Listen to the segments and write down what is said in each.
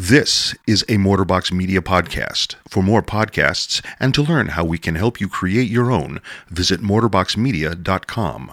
This is a Mortarbox Media podcast. For more podcasts and to learn how we can help you create your own, visit mortarboxmedia.com.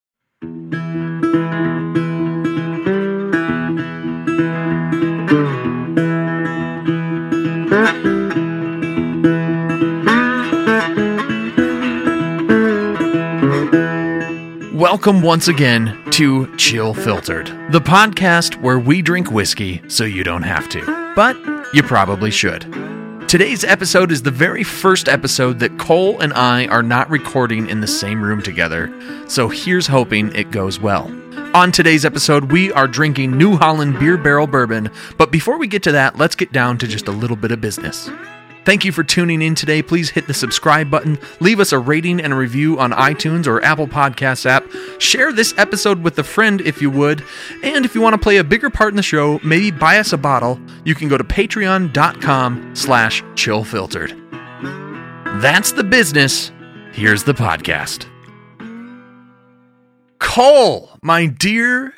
Welcome once again to Chill Filtered, the podcast where we drink whiskey so you don't have to, but you probably should. Today's episode is the very first episode that Cole and I are not recording in the same room together, so here's hoping it goes well. On today's episode, we are drinking New Holland Beer Barrel Bourbon, but before we get to that, let's get down to just a little bit of business. Thank you for tuning in today. Please hit the subscribe button, leave us a rating and a review on iTunes or Apple Podcasts app, share this episode with a friend if you would, and if you want to play a bigger part in the show, maybe buy us a bottle, you can go to patreon.com/chillfiltered. That's the business. Here's the podcast. Cole, my dear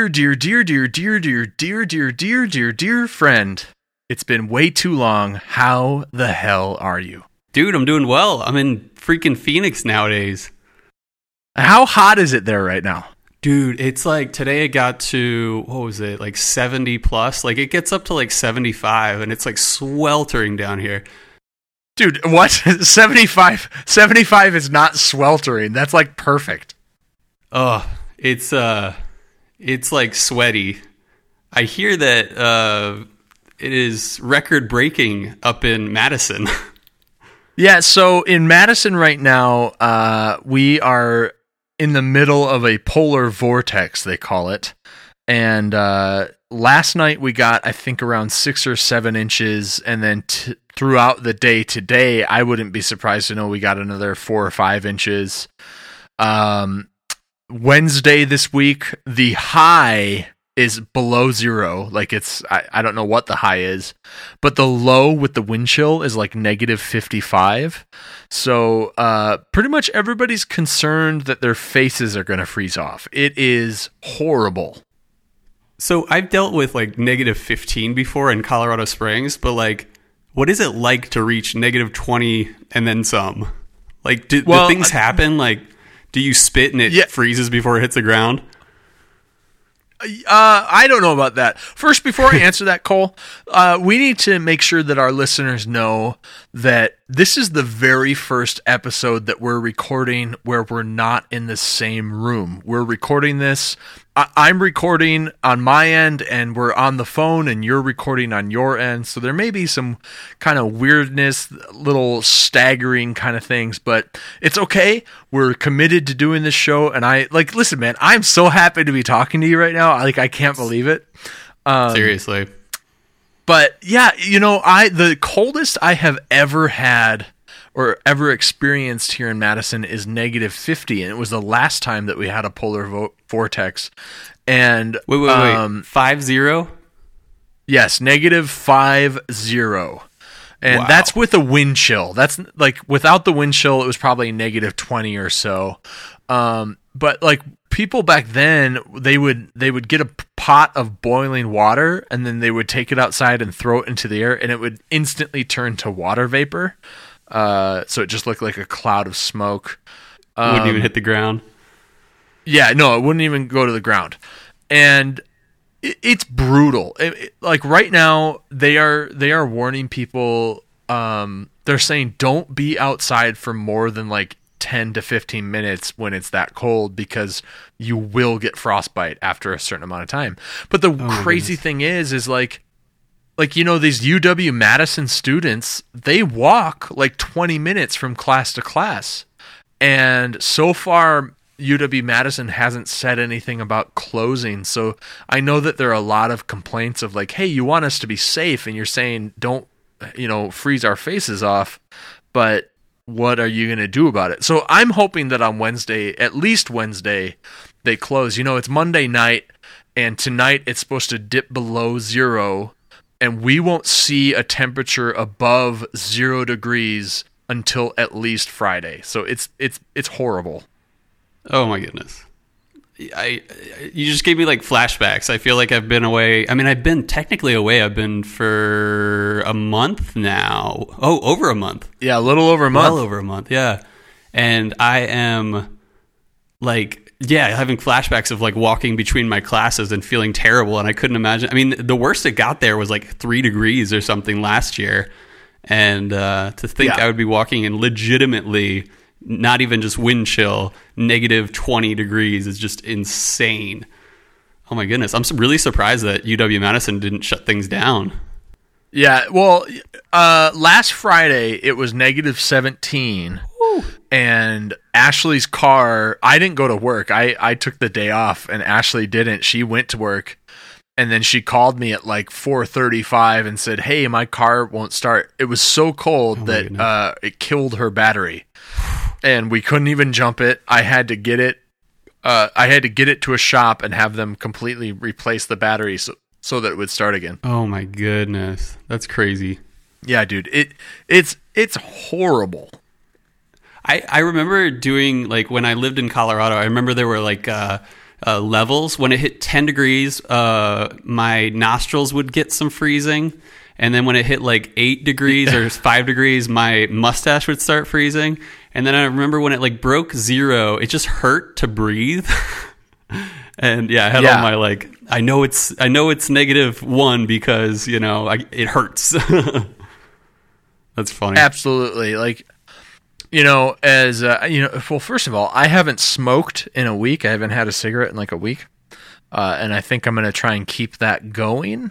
friend. It's been way too long. How the hell are you? Dude, I'm doing well. I'm in freaking Phoenix nowadays. How hot is it there right now? Dude, it's like today it got to, what was it, like 70 plus? Like it gets up to like 75 and it's like sweltering down here. Dude, what? 75 is not sweltering. That's like perfect. Oh, it's like sweaty. I hear that it is record-breaking up in Madison. Yeah, so in Madison right now, we are in the middle of a polar vortex, they call it. And last night we got, I think, around 6 or 7 inches. And then throughout the day today, I wouldn't be surprised to know we got another 4 or 5 inches. Wednesday this week, the high is below zero. Like it's, I don't know what the high is, but the low with the wind chill is like negative 55. So pretty much everybody's concerned that their faces are going to freeze off. It is horrible. So I've dealt with like negative 15 before in Colorado Springs, but like, what is it like to reach negative 20 and then some? Like, do things happen? Like, do you spit and it freezes before it hits the ground? I don't know about that. First, before I answer that, Cole, we need to make sure that our listeners know that this is the very first episode that we're recording where we're not in the same room. We're recording this. I'm recording on my end, and we're on the phone, and you're recording on your end. So there may be some kind of weirdness, little staggering kind of things, but it's okay. We're committed to doing this show, and listen, man, I'm so happy to be talking to you right now. I can't believe it. Seriously. But yeah, the coldest I have ever had or ever experienced here in Madison is negative 50, and it was the last time that we had a polar vortex. And wait, 50? Yes, negative 50. And that's with a wind chill. That's like without the wind chill, it was probably negative 20 or so. But like people back then, they would get a pot of boiling water, and then they would take it outside and throw it into the air, and it would instantly turn to water vapor. So it just looked like a cloud of smoke. Wouldn't even hit the ground. Yeah, no, it wouldn't even go to the ground. And it's brutal. Like right now, they are warning people. They're saying don't be outside for more than like 10 to 15 minutes when it's that cold, because you will get frostbite after a certain amount of time. But the crazy thing is like, these UW-Madison students, they walk like 20 minutes from class to class. And so far, UW-Madison hasn't said anything about closing. So I know that there are a lot of complaints of like, hey, you want us to be safe, and you're saying don't, freeze our faces off. But what are you going to do about it? So I'm hoping that on Wednesday, at least Wednesday, they close. It's Monday night, and tonight it's supposed to dip below zero. And we won't see a temperature above 0 degrees until at least Friday. So it's horrible. Oh my goodness. you just gave me like flashbacks. I feel like I've been away. I mean, I've been technically away. I've been for a month now. Oh, over a month. Yeah, a little over a month. Well over a month, yeah. And I am like, having flashbacks of like walking between my classes and feeling terrible. And I couldn't imagine. I mean, the worst it got there was like 3 degrees or something last year. And to think I would be walking in legitimately, not even just wind chill, negative 20 degrees is just insane. Oh my goodness. I'm really surprised that UW-Madison didn't shut things down. Yeah, well, last Friday it was negative 17. Woo. And Ashley's car, I didn't go to work. I took the day off and Ashley didn't. She went to work. And then she called me at like 4:35 and said, "Hey, my car won't start." It was so cold that it killed her battery. And we couldn't even jump it. I had to get it. I had to get it to a shop and have them completely replace the battery so that it would start again. Oh my goodness, that's crazy. Yeah, dude, it's horrible. I remember doing, like, when I lived in Colorado. I remember there were like levels. When it hit 10 degrees, my nostrils would get some freezing. And then when it hit like 8 degrees or 5 degrees, my mustache would start freezing. And then I remember when it like broke 0, it just hurt to breathe. And I had all my like, I know it's -1 because, it hurts. That's funny. Absolutely. Like, well, first of all, I haven't smoked in a week. I haven't had a cigarette in like a week. And I think I'm going to try and keep that going.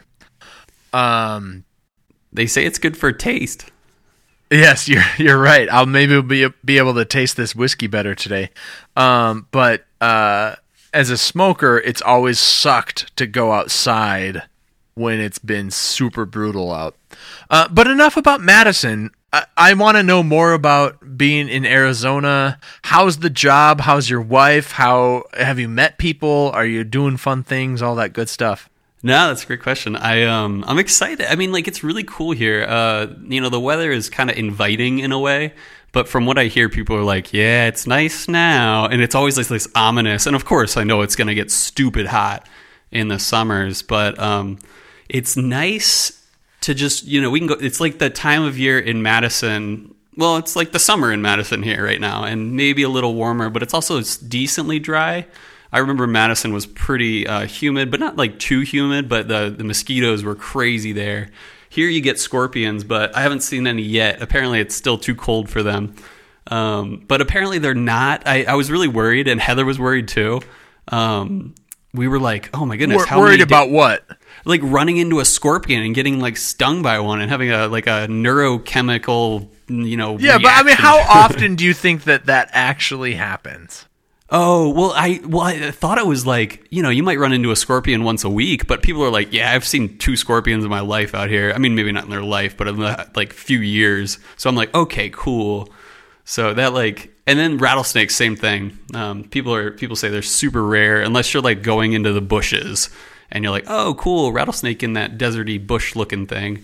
They say it's good for taste. Yes, you're right. I'll maybe be able to taste this whiskey better today. But as a smoker, it's always sucked to go outside when it's been super brutal out. But enough about Madison. I want to know more about being in Arizona. How's the job? How's your wife? How have you met people? Are you doing fun things? All that good stuff. No, that's a great question. I'm excited. I mean, like, it's really cool here. The weather is kind of inviting in a way, but from what I hear, people are like, "Yeah, it's nice now," and it's always like this ominous. And of course, I know it's going to get stupid hot in the summers, but it's nice to just, we can go. It's like the time of year in Madison. Well, it's like the summer in Madison here right now, and maybe a little warmer, but it's also decently dry. I remember Madison was pretty humid, but not like too humid, but the mosquitoes were crazy there. Here you get scorpions, but I haven't seen any yet. Apparently it's still too cold for them. But apparently they're not. I was really worried, and Heather was worried too. We were like, oh my goodness. How worried about what? Like running into a scorpion and getting like stung by one and having a neurochemical, Yeah, reaction. but I mean, how often do you think that actually happens? Oh, well, I thought it was like, you might run into a scorpion once a week, but people are like, yeah, I've seen 2 scorpions in my life out here. I mean, maybe not in their life, but in the like few years. So I'm like, okay, cool. So that and then rattlesnakes, same thing. People say they're super rare unless you're like going into the bushes and you're like, oh, cool, rattlesnake in that deserty bush looking thing.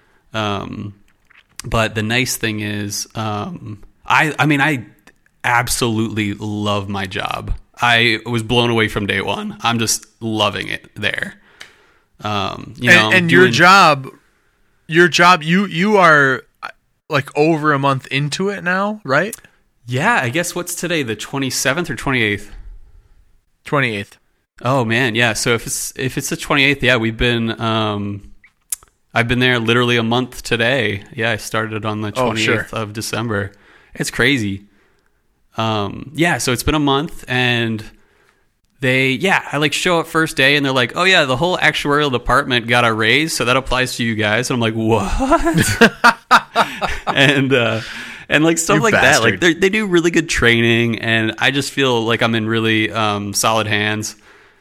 But the nice thing is, I absolutely love my job. I was blown away from day one. I'm just loving it there. Your job, you are like over a month into it now, right? Yeah, I guess what's today, the 27th or 28th? 28th. Oh man, yeah. So if it's the 28th, yeah, we've been I've been there literally a month today. Yeah, I started on the 28th of December. It's crazy. So it's been a month, and I like show up first day and they're like, oh yeah, the whole actuarial department got a raise, so that applies to you guys. And I'm like, what? and like stuff like bastard. That. Like they do really good training, and I just feel like I'm in really solid hands.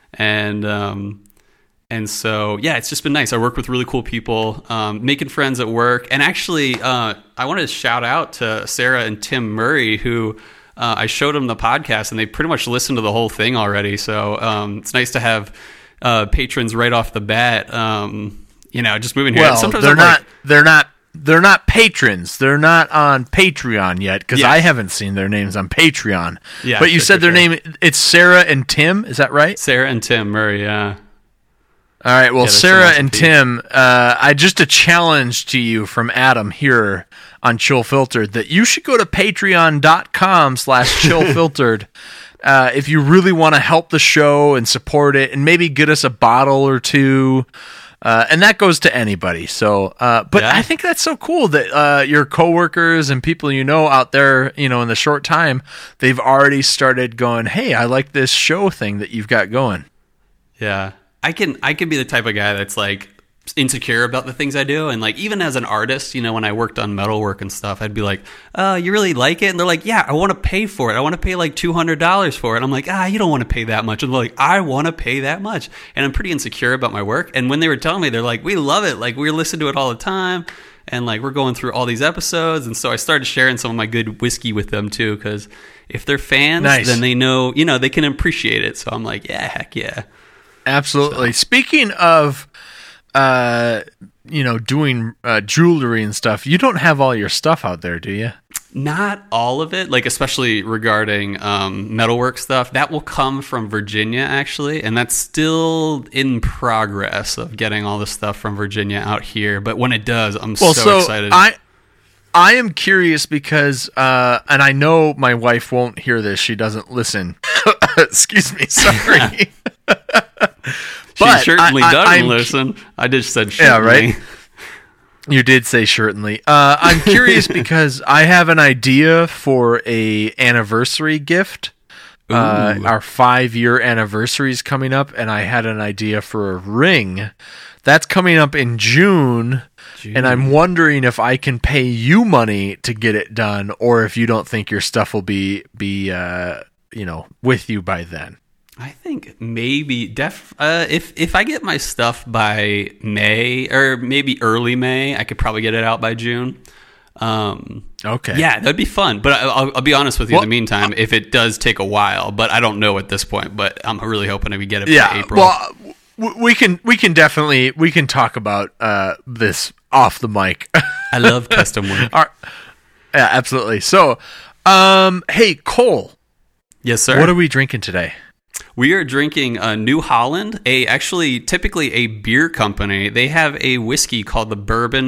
And so, yeah, it's just been nice. I work with really cool people, making friends at work. And actually, I wanted to shout out to Sarah and Tim Murray, who I showed them the podcast, and they pretty much listened to the whole thing already. So it's nice to have patrons right off the bat, just moving here. Well, sometimes they're not they're not patrons. They're not on Patreon yet because I haven't seen their names on Patreon. Yeah, but you said their name. It's Sarah and Tim. Is that right? Sarah and Tim Murray. Yeah. All right. Well, Sarah and Tim, I just a challenge to you from Adam here on Chill Filtered that you should go to patreon.com/chillfiltered if you really want to help the show and support it and maybe get us a bottle or two. And that goes to anybody. So, but I think that's so cool that your coworkers and people you know out there, in the short time, they've already started going, hey, I like this show thing that you've got going. Yeah. I can be the type of guy that's like insecure about the things I do, and like even as an artist, when I worked on metalwork and stuff, I'd be like, you really like it? And they're like, yeah, I want to pay for it. I want to pay like $200 for it. I'm like, you don't want to pay that much. And they're like, I want to pay that much. And I'm pretty insecure about my work. And when they were telling me, they're like, we love it, like we listen to it all the time, and like we're going through all these episodes. And so I started sharing some of my good whiskey with them too, because if they're fans, then they know, they can appreciate it. So I'm like, yeah, heck yeah. Absolutely. So. Speaking of, doing jewelry and stuff, you don't have all your stuff out there, do you? Not all of it, like especially regarding metalwork stuff. That will come from Virginia, actually, and that's still in progress of getting all the stuff from Virginia out here. But when it does, I'm so excited. I am curious because, and I know my wife won't hear this. She doesn't listen. Excuse me. Sorry. She certainly doesn't listen. I just said certainly. Yeah, right? You did say certainly. I'm curious because I have an idea for a anniversary gift. Our 5-year anniversary is coming up, and I had an idea for a ring. That's coming up in June, and I'm wondering if I can pay you money to get it done, or if you don't think your stuff will be with you by then. I think maybe if I get my stuff by May or maybe early May, I could probably get it out by June. Okay. Yeah, that'd be fun. But I'll be honest with you in the meantime, if it does take a while, but I don't know at this point, but I'm really hoping we get it by April. Well, we can talk about this off the mic. I love custom work. Yeah, absolutely. So, hey, Cole. Yes, sir. What are we drinking today? We are drinking New Holland, typically a beer company. They have a whiskey called the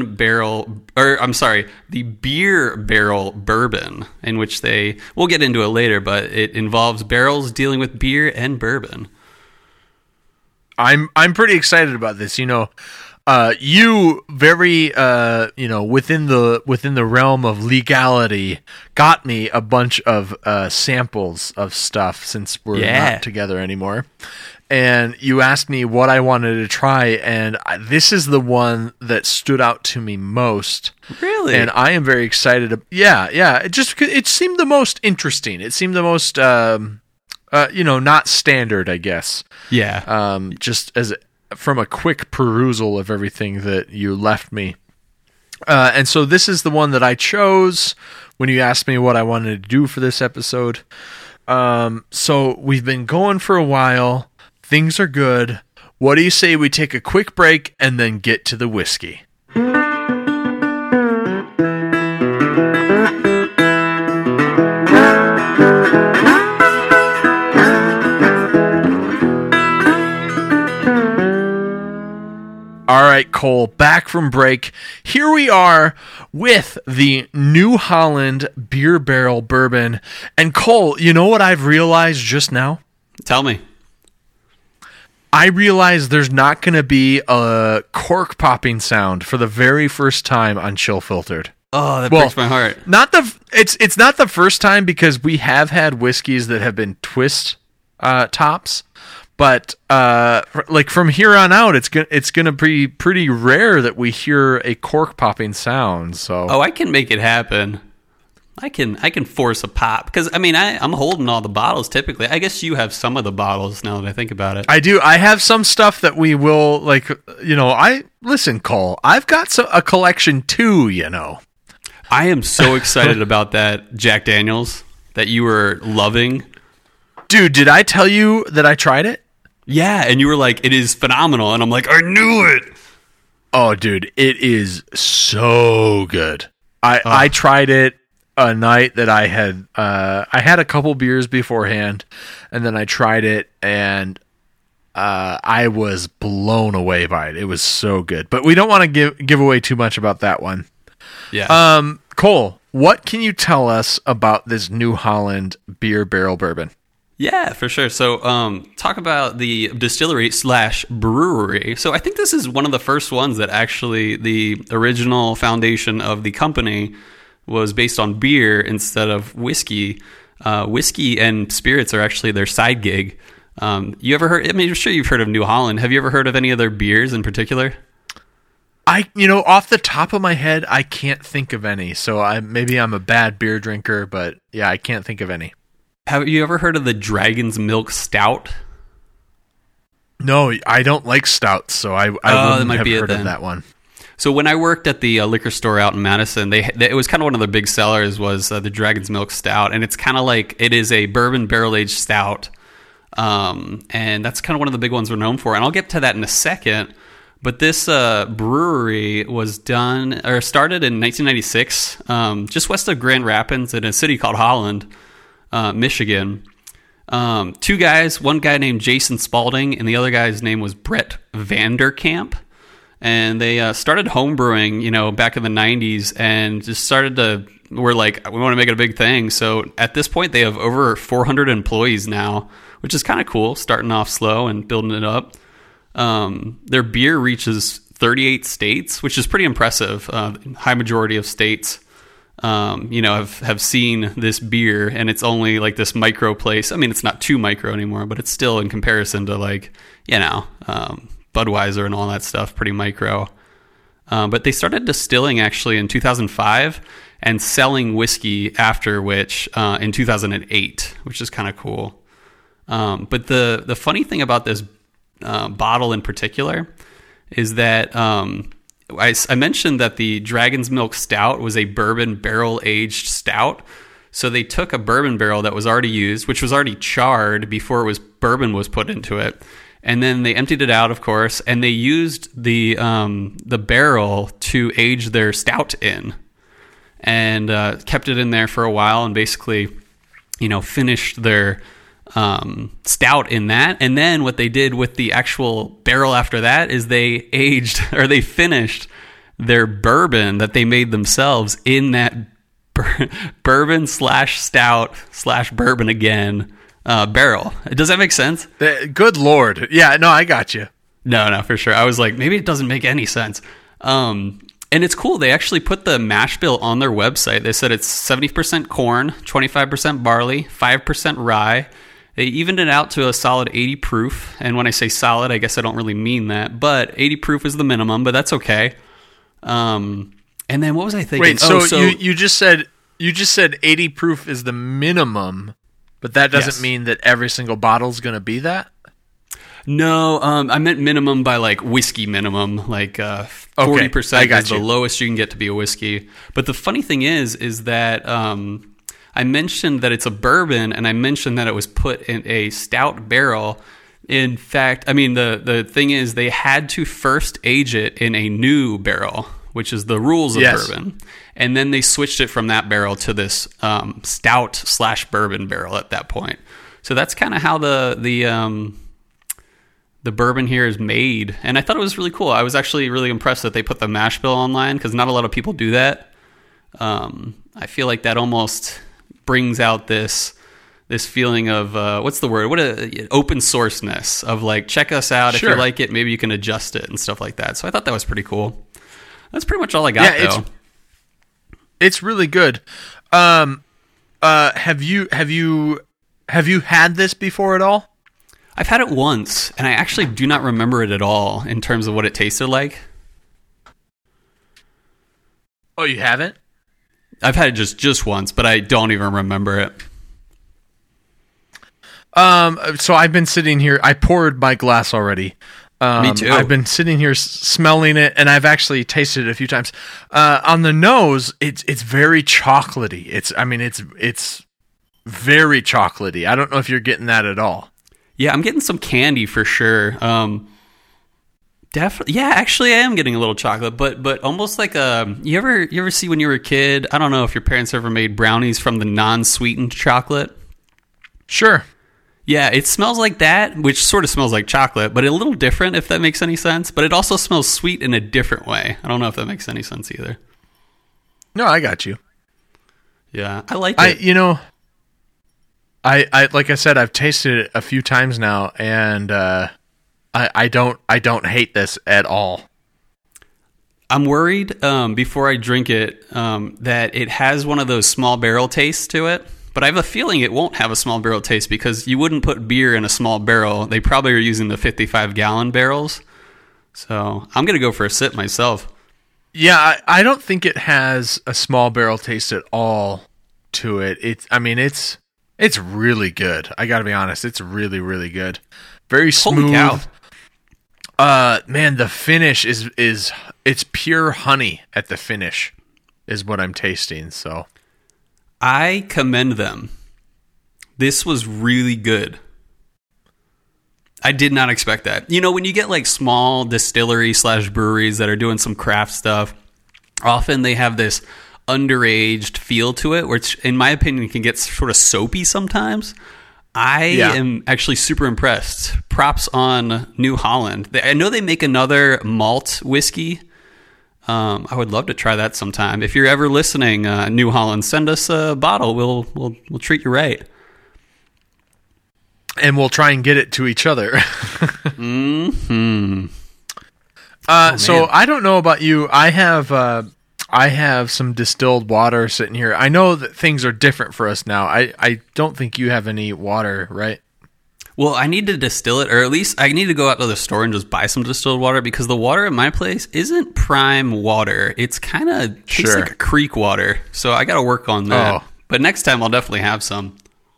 Beer Barrel Bourbon, in which we'll get into it later, but it involves barrels dealing with beer and bourbon. I'm pretty excited about this. You very within the realm of legality got me a bunch of samples of stuff since we're not together anymore, and you asked me what I wanted to try, and this is the one that stood out to me most. Really? And I am very excited. Yeah. It seemed the most interesting. It seemed the most not standard, I guess. Yeah. Just as from a quick perusal of everything that you left me. And so this is the one that I chose when you asked me what I wanted to do for this episode. So we've been going for a while. Things are good. What do you say we take a quick break and then get to the whiskey? All right, Cole, back from break. Here we are with the New Holland Beer Barrel Bourbon. And Cole, you know what I've realized just now? Tell me. I realized there's not going to be a cork popping sound for the very first time on Chill Filtered. Oh, that breaks my heart. It's not the first time because we have had whiskeys that have been twist tops. But from here on out, it's gonna be pretty rare that we hear a cork popping sound. So I can make it happen. I can force a pop because I'm holding all the bottles typically. I guess you have some of the bottles now that I think about it. I do. I have some stuff that we will listen, Cole. I've got a collection too. I am so excited about that Jack Daniels that you were loving. Dude, did I tell you that I tried it? Yeah, and you were like, it is phenomenal. And I'm like, I knew it. Oh, dude, it is so good. I tried it a night that I had a couple beers beforehand, and then I tried it, and I was blown away by it. It was so good. But we don't want to give away too much about that one. Yeah. Cole, what can you tell us about this New Holland beer barrel bourbon? Yeah, for sure. So, talk about the distillery / brewery. So, I think this is one of the first ones that actually the original foundation of the company was based on beer instead of whiskey. Whiskey and spirits are actually their side gig. You ever heard? I mean, I'm sure you've heard of New Holland. Have you ever heard of any of their beers in particular? Off the top of my head, I can't think of any. So maybe I'm a bad beer drinker, but yeah, I can't think of any. Have you ever heard of the Dragon's Milk Stout? No, I don't like stouts, so I wouldn't have heard of that one. So when I worked at the liquor store out in Madison, it was kind of one of their big sellers was the Dragon's Milk Stout, and it's kind of like it is a bourbon barrel-aged stout, and that's kind of one of the big ones we're known for. And I'll get to that in a second. But this brewery was started in 1996, just west of Grand Rapids in a city called Holland, Michigan. Two guys, one guy named Jason Spalding, and the other guy's name was Brett Vanderkamp. And they started homebrewing, back in the 90s, and just we're like, we want to make it a big thing. So at this point, they have over 400 employees now, which is kind of cool, starting off slow and building it up. Their beer reaches 38 states, which is pretty impressive. High majority of states, have seen this beer, and it's only like this micro place. I mean, it's not too micro anymore, but it's still in comparison to Budweiser and all that stuff, pretty micro. But they started distilling actually in 2005 and selling whiskey after which in 2008, which is kind of cool. But the funny thing about this bottle in particular is that I mentioned that the Dragon's Milk Stout was a bourbon barrel aged stout. So they took a bourbon barrel that was already used, which was already charred before bourbon was put into it. And then they emptied it out, of course, and they used the barrel to age their stout in, and kept it in there for a while, and basically, finished their stout in that. And then what they did with the actual barrel after that is they finished their bourbon that they made themselves in that bourbon / stout / bourbon again barrel. Does that make sense? Good Lord. Yeah, no, I got you. No, for sure. I was like, maybe it doesn't make any sense. And it's cool. They actually put the mash bill on their website. They said it's 70% corn, 25% barley, 5% rye. They evened it out to a solid 80 proof. And when I say solid, I guess I don't really mean that. But 80 proof is the minimum, but that's okay. And then what was I thinking? Wait, so you just said 80 proof is the minimum, but that doesn't mean that every single bottle is going to be that? No, I meant minimum by like whiskey minimum, like 40% is the lowest you can get to be a whiskey. But the funny thing is that I mentioned that it's a bourbon, and I mentioned that it was put in a stout barrel. In fact, I mean, the thing is they had to first age it in a new barrel, which is the rules of bourbon. And then they switched it from that barrel to this stout / bourbon barrel at that point. So that's kind of how the bourbon here is made. And I thought it was really cool. I was actually really impressed that they put the mash bill online, because not a lot of people do that. I feel like that almost brings out this feeling of what's the word? Open sourceness of like, check us out. Sure. If you like it, maybe you can adjust it and stuff like that. So I thought that was pretty cool. That's pretty much all I got, though. It's really good. Have you had this before at all? I've had it once, and I actually do not remember it at all in terms of what it tasted like. Oh, you haven't? I've had it just once, but I don't even remember it. So I've been sitting here. I poured my glass already. Me too. I've been sitting here smelling it, and I've actually tasted it a few times. On the nose, it's very chocolatey. It's very chocolatey. I don't know if you're getting that at all. Yeah, I'm getting some candy for sure. Definitely, yeah. Actually, I am getting a little chocolate, but almost like a. You ever see when you were a kid? I don't know if your parents ever made brownies from the non-sweetened chocolate. Sure. Yeah, it smells like that, which sort of smells like chocolate, but a little different, if that makes any sense. But it also smells sweet in a different way. I don't know if that makes any sense either. No, I got you. Yeah, I like it. I like I said, I've tasted it a few times now, and I don't hate this at all. I'm worried before I drink it that it has one of those small barrel tastes to it. But I have a feeling it won't have a small barrel taste because you wouldn't put beer in a small barrel. They probably are using the 55-gallon barrels. So I'm going to go for a sip myself. Yeah, I don't think it has a small barrel taste at all to it. It's really good. I got to be honest. It's really, really good. Very smooth. Holy cow. Man, the finish is it's pure honey at the finish is what I'm tasting, so... I commend them. This was really good. I did not expect that. You know, when you get like small distillery / breweries that are doing some craft stuff, often they have this underaged feel to it, which in my opinion can get sort of soapy sometimes. I am actually super impressed. Props on New Holland. I know they make another malt whiskey. I would love to try that sometime. If you're ever listening, New Holland, send us a bottle. We'll treat you right. And we'll try and get it to each other. Mm-hmm. So I don't know about you. I have some distilled water sitting here. I know that things are different for us now. I don't think you have any water, right? Well, I need to distill it, or at least I need to go out to the store and just buy some distilled water because the water at my place isn't prime water. It's kind of tastes like a creek water. So I got to work on that. Oh. But next time I'll definitely have some.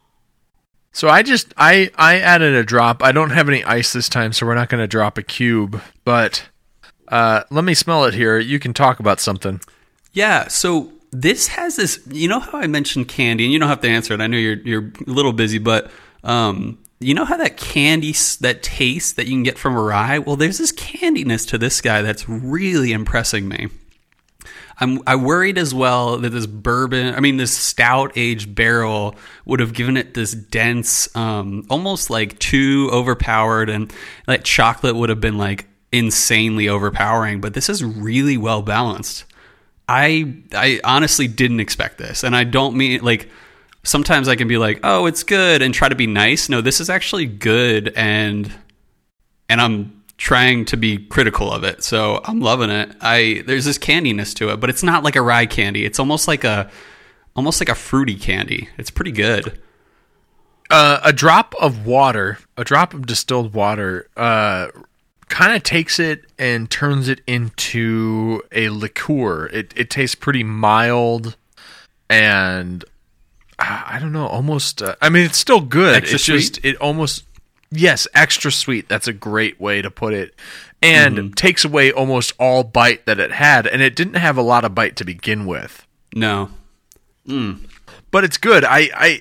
So I added a drop. I don't have any ice this time, so we're not going to drop a cube. But let me smell it here. You can talk about something. Yeah, so this has this, you know how I mentioned candy, and you don't have to answer it. I know you're a little busy, but you know how that candy, that taste that you can get from a rye? Well, there's this candiness to this guy that's really impressing me. I worried as well that this stout aged barrel would have given it this dense, almost like too overpowered, and that chocolate would have been like insanely overpowering. But this is really well balanced. I honestly didn't expect this, and I don't mean like. Sometimes I can be like, oh, it's good, and try to be nice. No, this is actually good, and I'm trying to be critical of it. So I'm loving it. There's this candiness to it, but it's not like a rye candy. It's almost like a fruity candy. It's pretty good. A drop of distilled water, kind of takes it and turns it into a liqueur. It tastes pretty mild and. I don't know, almost... it's still good. Extra sweet? Yes, extra sweet. That's a great way to put it. And takes away almost all bite that it had. And it didn't have a lot of bite to begin with. No. But it's good. I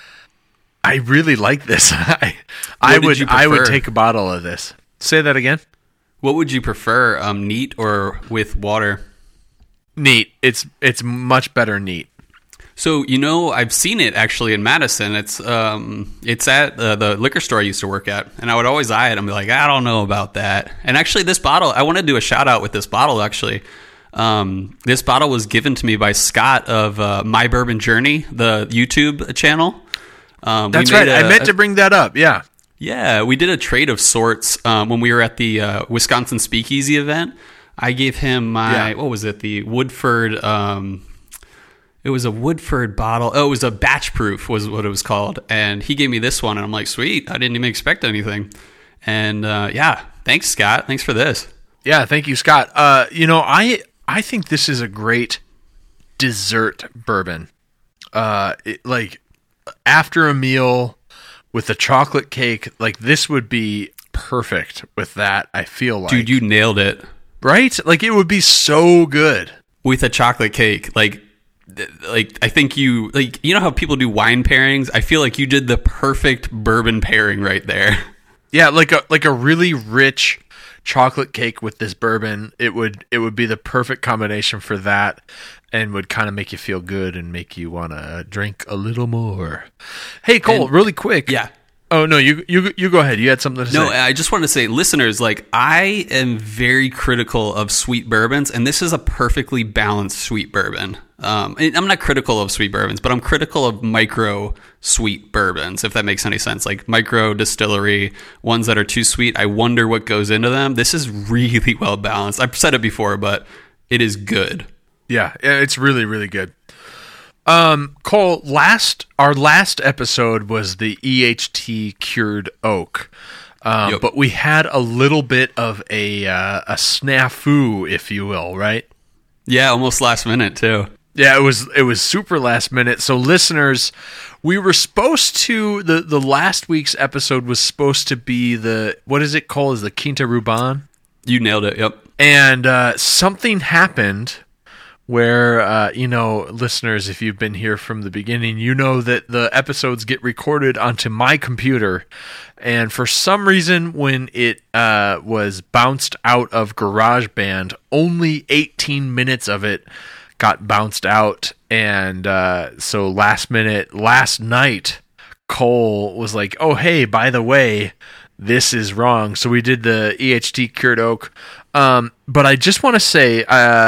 really like this. I would take a bottle of this. Say that again? What would you prefer, neat or with water? Neat. It's much better neat. So, you know, I've seen it actually in Madison. It's at the liquor store I used to work at, and I would always eye it and be like, I don't know about that. And actually, this bottle, I want to do a shout out with this bottle. Actually, this bottle was given to me by Scott of My Bourbon Journey, the YouTube channel. That's right. I meant to bring that up. Yeah. Yeah, we did a trade of sorts when we were at the Wisconsin Speakeasy event. I gave him what was it? The Woodford. It was a Woodford bottle. Oh, it was a batch proof was what it was called. And he gave me this one, and I'm like, sweet. I didn't even expect anything. And thanks, Scott. Thanks for this. Yeah, thank you, Scott. I think this is a great dessert bourbon. Like after a meal with a chocolate cake, like this would be perfect with that. I feel like, dude, you nailed it. Right? Like it would be so good with a chocolate cake. Like I think you know how people do wine pairings? I feel like you did the perfect bourbon pairing right there. Yeah, like a really rich chocolate cake with this bourbon, it would be the perfect combination for that, and would kind of make you feel good and make you want to drink a little more. Hey, Cole, really quick. Yeah. Oh, no, you go ahead. You had something to say. No, I just want to say, listeners, like, I am very critical of sweet bourbons, and this is a perfectly balanced sweet bourbon. I'm not critical of sweet bourbons, but I'm critical of micro sweet bourbons, if that makes any sense. Like micro distillery, ones that are too sweet, I wonder what goes into them. This is really well balanced. I've said it before, but it is good. Yeah, it's really, really good. Cole, our last episode was the EHT cured oak. Yep. But we had a little bit of a snafu, if you will, right? Yeah, almost last minute too. Yeah, it was super last minute. So listeners, we were supposed to the last week's episode was supposed to be what is it called? Is the Quinta Ruban? You nailed it. Yep. And something happened where, listeners, if you've been here from the beginning, you know that the episodes get recorded onto my computer. And for some reason, when it was bounced out of GarageBand, only 18 minutes of it got bounced out. And so last night, Cole was like, oh, hey, by the way, this is wrong. So we did the EHT cured oak. But I just want to say,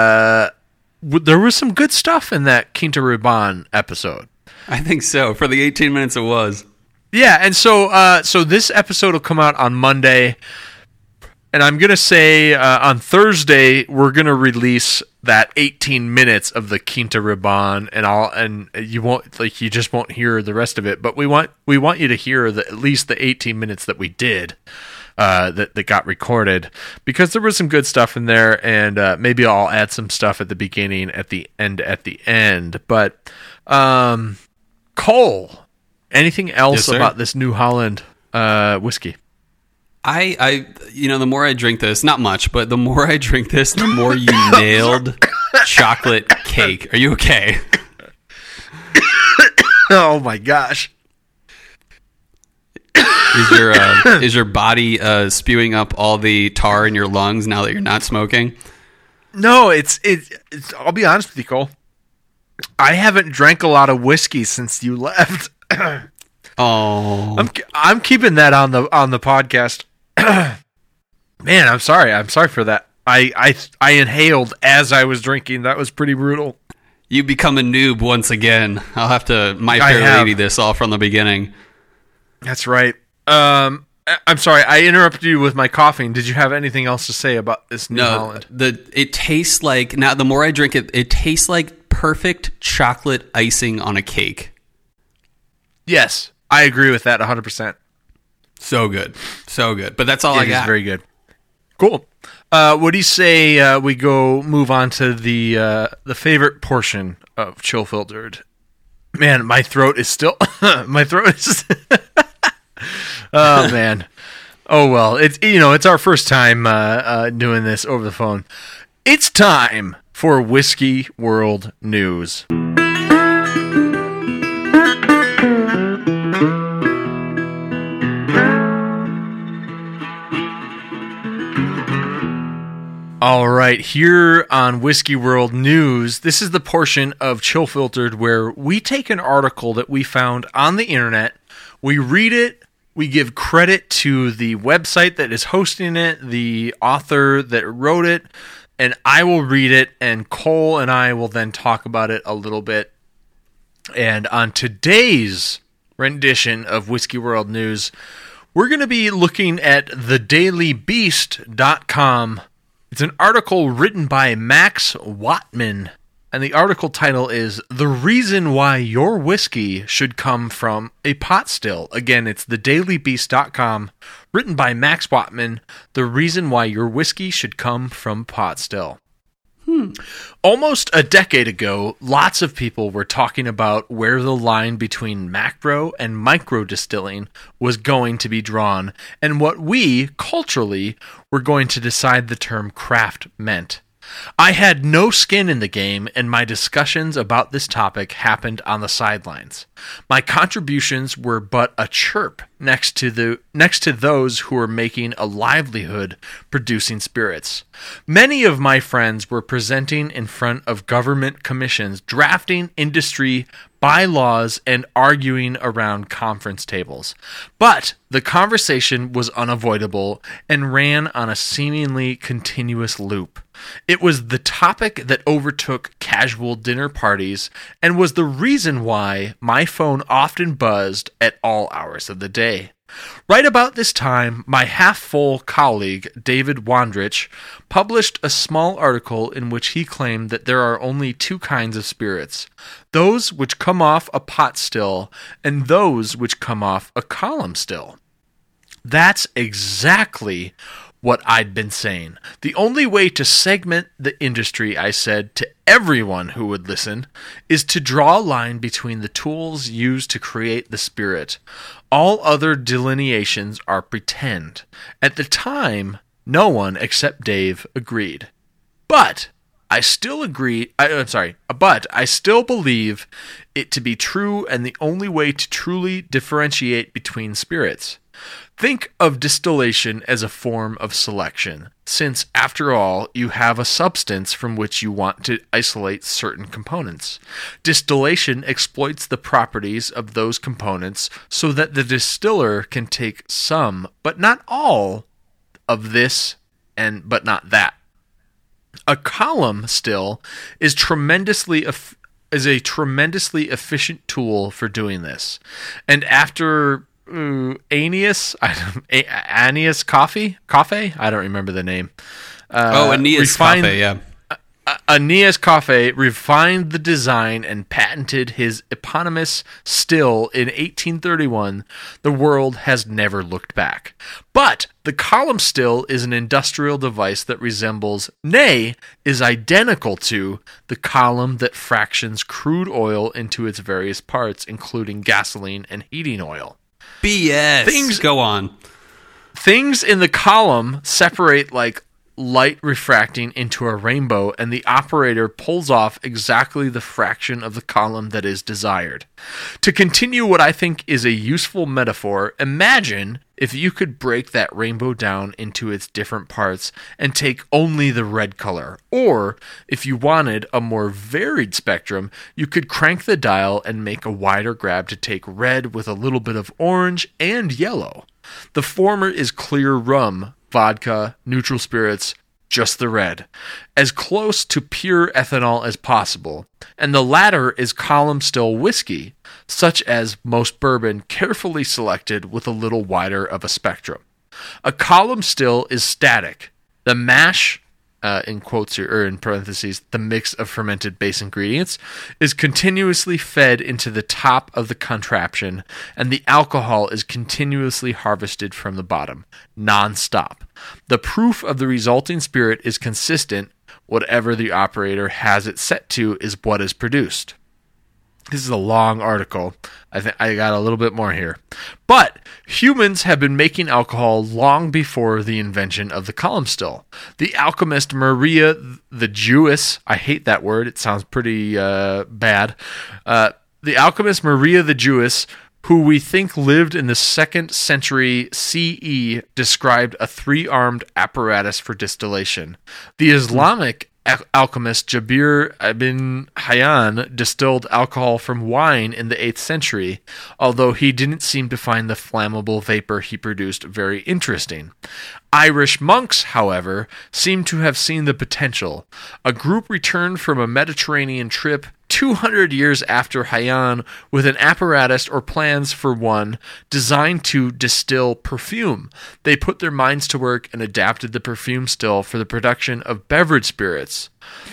there was some good stuff in that Quinta Ruban episode. I think so. For the 18 minutes it was. Yeah, and so this episode will come out on Monday, and I'm going to say on Thursday we're going to release that 18 minutes of the Quinta Ruban, and you just won't hear the rest of it, but we want you to hear at least the 18 minutes that we did. That got recorded, because there was some good stuff in there, and maybe I'll add some stuff at the beginning, at the end. But Cole, anything else about this New Holland whiskey? I the more I drink this, not much, but the more I drink this, the more you nailed chocolate cake. Are you okay? Oh my gosh. Is your body spewing up all the tar in your lungs now that you're not smoking? No, it's I'll be honest with you, Cole. I haven't drank a lot of whiskey since you left. Oh, I'm keeping that on the podcast. Man, I'm sorry. I'm sorry for that. I inhaled as I was drinking. That was pretty brutal. You become a noob once again. I'll have to My Fair Lady this all from the beginning. That's right. I'm sorry, I interrupted you with my coughing. Did you have anything else to say about this New Holland? It tastes like, now the more I drink it, it tastes like perfect chocolate icing on a cake. Yes, I agree with that 100%. So good. But that's all I got. It's very good. Cool. What do you say we move on to the favorite portion of Chill Filtered? Man, my throat is still... Oh man. Oh well, it's our first time doing this over the phone. It's time for Whiskey World News. All right, here on Whiskey World News, this is the portion of Chill Filtered where we take an article that we found on the internet, we read it, we give credit to the website that is hosting it, the author that wrote it, and I will read it, and Cole and I will then talk about it a little bit. And on today's rendition of Whiskey World News, we're going to be looking at thedailybeast.com. It's an article written by Max Wattman, and the article title is The Reason Why Your Whiskey Should Come From a Pot Still. Again, it's thedailybeast.com, written by Max Wattman, The Reason Why Your Whiskey Should Come From Pot Still. Almost a decade ago, lots of people were talking about where the line between macro and micro distilling was going to be drawn, and what we, culturally, were going to decide the term craft meant. I had no skin in the game, and my discussions about this topic happened on the sidelines. My contributions were but a chirp next to those who were making a livelihood producing spirits. Many of my friends were presenting in front of government commissions, drafting industry bylaws, and arguing around conference tables. But the conversation was unavoidable and ran on a seemingly continuous loop. It was the topic that overtook casual dinner parties and was the reason why my phone often buzzed at all hours of the day. Right about this time, my half-full colleague, David Wondrich, published a small article in which he claimed that there are only two kinds of spirits, those which come off a pot still and those which come off a column still. That's exactly what I'd been saying. The only way to segment the industry, I said to everyone who would listen, is to draw a line between the tools used to create the spirit. All other delineations are pretend. At the time, no one except Dave agreed. But I still believe it to be true and the only way to truly differentiate between spirits. Think of distillation as a form of selection, since, after all, you have a substance from which you want to isolate certain components. Distillation exploits the properties of those components so that the distiller can take some, but not all, of this but not that. A column still is a tremendously efficient tool for doing this, and after Aeneas Coffey? I don't remember the name. Aeneas Coffey, yeah. Aeneas Coffey refined the design and patented his eponymous still in 1831. The world has never looked back. But the column still is an industrial device that resembles, nay, is identical to, the column that fractions crude oil into its various parts, including gasoline and heating oil. BS. Go on. Things in the column separate like light refracting into a rainbow, and the operator pulls off exactly the fraction of the column that is desired. To continue what I think is a useful metaphor, imagine if you could break that rainbow down into its different parts and take only the red color. Or, if you wanted a more varied spectrum, you could crank the dial and make a wider grab to take red with a little bit of orange and yellow. The former is clear rum, vodka, neutral spirits, just the red, as close to pure ethanol as possible, and the latter is column still whiskey, such as most bourbon, carefully selected with a little wider of a spectrum. A column still is static. The mash, in quotes or in parentheses, the mix of fermented base ingredients, is continuously fed into the top of the contraption, and the alcohol is continuously harvested from the bottom, non-stop. The proof of the resulting spirit is consistent. Whatever the operator has it set to is what is produced. This is a long article. I think I got a little bit more here. But humans have been making alcohol long before the invention of the column still. The alchemist Maria the Jewess, I hate that word, it sounds pretty bad. The alchemist Maria the Jewess, who we think lived in the 2nd century CE, described a 3-armed apparatus for distillation. The Islamic alchemist Jabir ibn Hayyan distilled alcohol from wine in the 8th century, although he didn't seem to find the flammable vapor he produced very interesting. Irish monks, however, seem to have seen the potential. A group returned from a Mediterranean trip 200 years after Hayyan with an apparatus or plans for one designed to distill perfume. They put their minds to work and adapted the perfume still for the production of beverage spirits.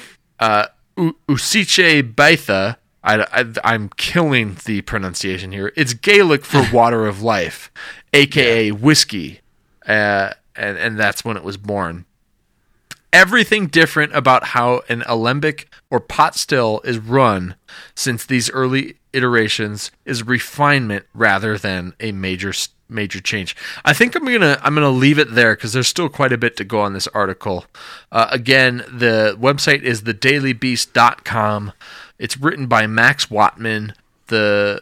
Usiche Baitha, I'm killing the pronunciation here. It's Gaelic for water of life, aka whiskey, and that's when it was born. Everything different about how an alembic or pot still is run since these early iterations is refinement rather than a major change. I think I'm gonna leave it there because there's still quite a bit to go on this article. Again, the website is thedailybeast.com. It's written by Max Wattman. The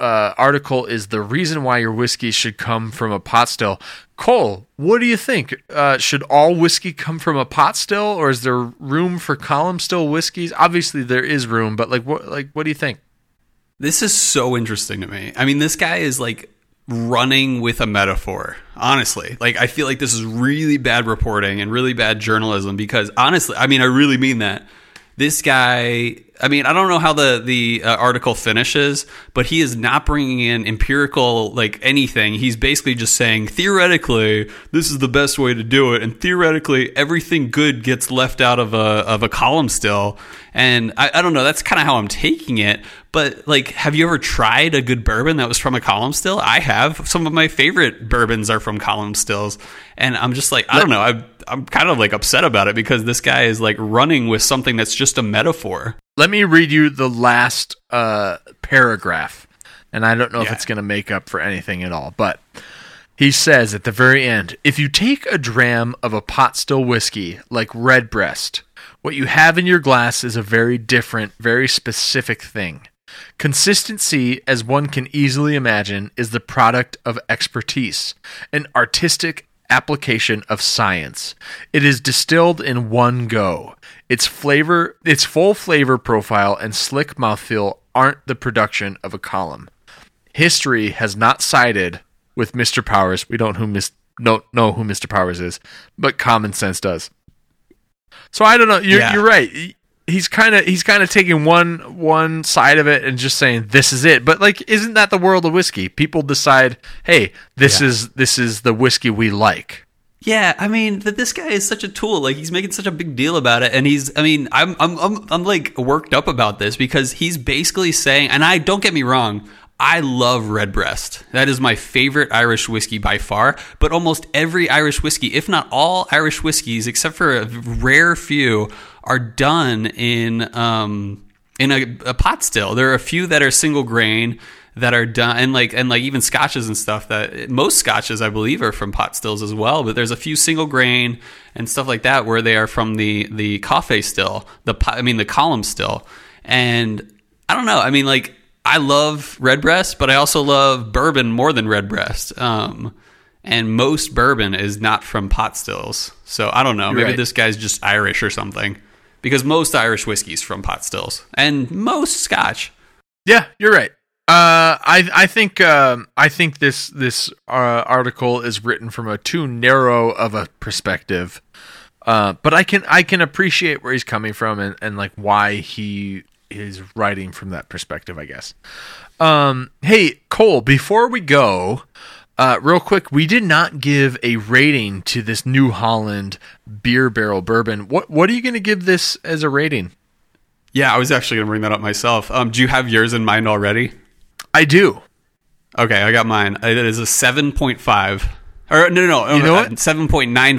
article is The Reason Why Your Whiskey Should Come from a Pot Still. Cole, what do you think? Should all whiskey come from a pot still, or is there room for column still whiskeys? Obviously there is room, but what do you think? This is so interesting to me. I mean, this guy is like running with a metaphor, honestly. Like, I feel like this is really bad reporting and really bad journalism because, honestly, I mean, I really mean that. This guy, I mean, I don't know how the article finishes, but he is not bringing in empirical, like, anything. He's basically just saying, theoretically, this is the best way to do it, and theoretically, everything good gets left out of a column still. And I don't know, that's kind of how I'm taking it. But, like, have you ever tried a good bourbon that was from a column still? I have. Some of my favorite bourbons are from column stills. And I'm just like, I don't know, I'm kind of, like, upset about it because this guy is, like, running with something that's just a metaphor. Let me read you the last paragraph. And I don't know if it's going to make up for anything at all. But he says at the very end, if you take a dram of a pot still whiskey like Redbreast, what you have in your glass is a very different, very specific thing. Consistency, as one can easily imagine, is the product of expertise, an artistic application of science. It is distilled in one go. Its full flavor profile and slick mouthfeel aren't the production of a column. History has not sided with Mr. Powers. We don't know who Mr. Powers is, but common sense does. So I don't know. You're right. He's kind of taking one side of it and just saying this is it. But like, isn't that the world of whiskey? People decide, hey, this is the whiskey we like. Yeah, I mean, this guy is such a tool. Like, he's making such a big deal about it, and I'm like worked up about this because he's basically saying, and I don't get me wrong, I love Redbreast. That is my favorite Irish whiskey by far. But almost every Irish whiskey, if not all Irish whiskeys, except for a rare few, are done in a pot still. There are a few that are single grain that are done, and like even scotches and stuff. That most scotches, I believe, are from pot stills as well. But there's a few single grain and stuff like that where they are from the coffee still, the column still. And I don't know. I mean, like, I love Redbreast, but I also love bourbon more than Redbreast. And most bourbon is not from pot stills. So I don't know. Maybe this guy's just Irish or something. Because most Irish whiskey's from pot stills. And most scotch. Yeah, you're right. I think this article is written from a too narrow of a perspective. But I can appreciate where he's coming from and like why he is writing from that perspective, I guess. Hey, Cole, before we go, real quick, we did not give a rating to this New Holland beer barrel bourbon. What are you going to give this as a rating? Yeah, I was actually going to bring that up myself. Do you have yours in mind already? I do. Okay, I got mine. It is a 7.5. Or no. You know what? 7.95.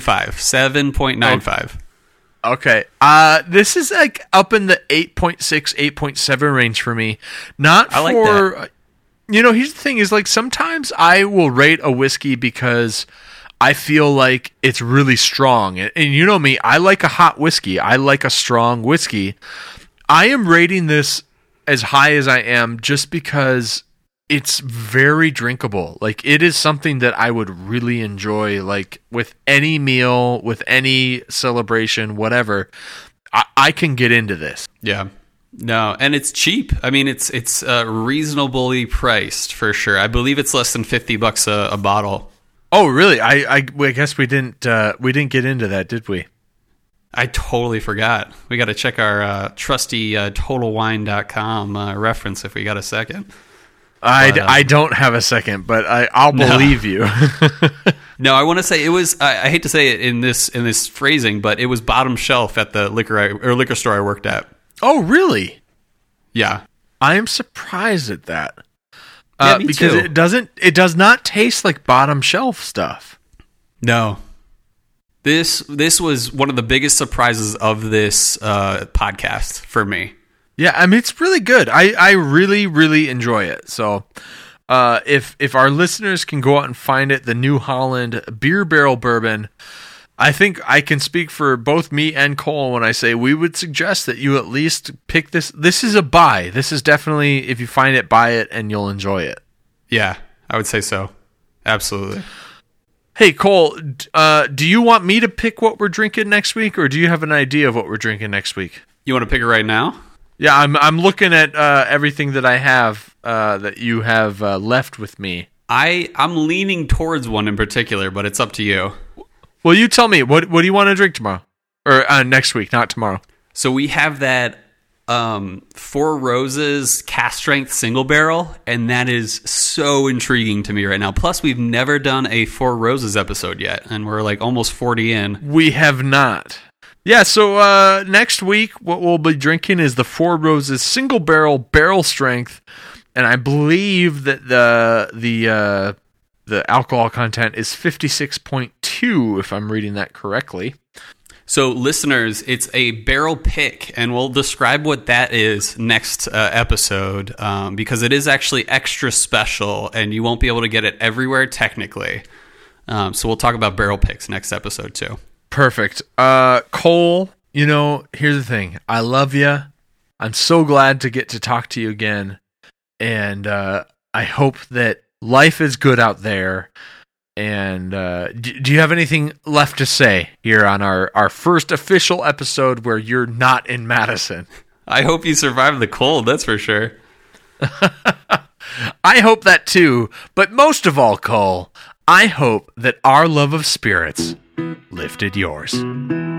7.95. Okay. This is like up in the 8.6, 8.7 range for me. I like that. You know, here's the thing is, like, sometimes I will rate a whiskey because I feel like it's really strong. And you know me, I like a hot whiskey. I like a strong whiskey. I am rating this as high as I am just because it's very drinkable. Like, it is something that I would really enjoy, like, with any meal, with any celebration, whatever. I can get into this. Yeah. No, and it's cheap. I mean, it's reasonably priced for sure. I believe it's less than $50 a bottle. Oh, really? I guess we didn't get into that, did we? I totally forgot. We got to check our trusty TotalWine.com reference if we got a second. I don't have a second, but I'll believe you. No, I want to say it was. I hate to say it in this phrasing, but it was bottom shelf at the liquor store I worked at. Oh, really? Yeah, I am surprised at that. Me because too. It does not taste like bottom shelf stuff. No. This was one of the biggest surprises of this podcast for me. Yeah, I mean, it's really good. I really, really enjoy it. So if our listeners can go out and find it, the New Holland Beer Barrel Bourbon, I think I can speak for both me and Cole when I say we would suggest that you at least pick this. This is a buy. This is definitely, if you find it, buy it and you'll enjoy it. Yeah, I would say so. Absolutely. Hey, Cole, do you want me to pick what we're drinking next week, or do you have an idea of what we're drinking next week? You want to pick it right now? Yeah, I'm looking at everything that I have that you have left with me. I'm leaning towards one in particular, but it's up to you. Well, you tell me. What do you want to drink tomorrow? Or next week, not tomorrow. So we have that Four Roses cast strength single barrel, and that is so intriguing to me right now. Plus, we've never done a Four Roses episode yet, and we're like almost 40 in. We have not. Yeah, so next week, what we'll be drinking is the Four Roses single barrel strength, and I believe that the alcohol content is 56.2, if I'm reading that correctly. So, listeners, it's a barrel pick, and we'll describe what that is next episode, because it is actually extra special, and you won't be able to get it everywhere technically. So we'll talk about barrel picks next episode too. Perfect. Cole, here's the thing. I love you. I'm so glad to get to talk to you again, and I hope that life is good out there. And do you have anything left to say here on our first official episode where you're not in Madison? I hope you survive the cold, that's for sure. I hope that too. But most of all, Cole, I hope that our love of spirits lifted yours.